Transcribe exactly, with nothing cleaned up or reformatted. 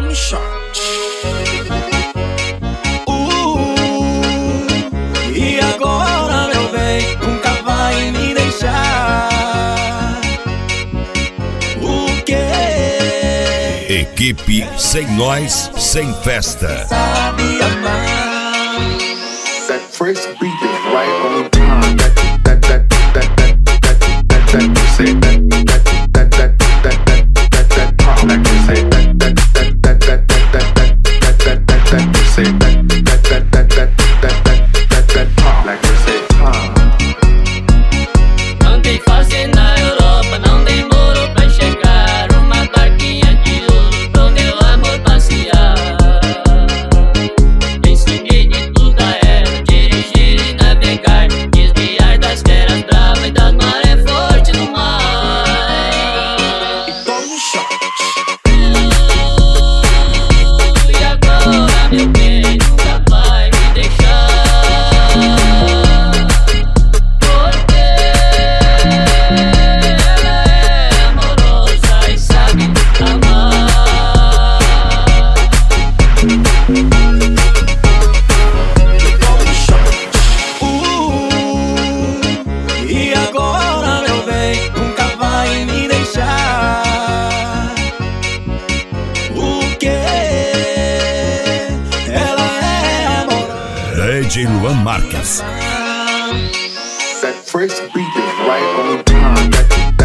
Tome shot. Uh, e agora, meu bem, nunca vai me deixar. O quê? Equipe Sem Nós, Sem Festa. Sabe amar. That first beat is right on time. That that that that that that that that you say that that that that that that that that pop. Like you say that that that that that that that that that that that you say that that that that that that that that that pop. Like you say pop. Andei fazendo na Europa, não demorou pra chegar. Uma barquinha de ouro pro meu amor passear. Ensinei de tudo a ela, dirigir e navegar, desviar das feras bravas e das marés fortes no mar. Tome shot. Uh, e agora, meu bem, nunca vai me deixar. Porque ela é amorosa e sabe amar. Tome shot. Uh, e agora, meu bem, nunca vai me deixar. O quê? Ela é amor. D J Luan Marques. That first beat is right on time. That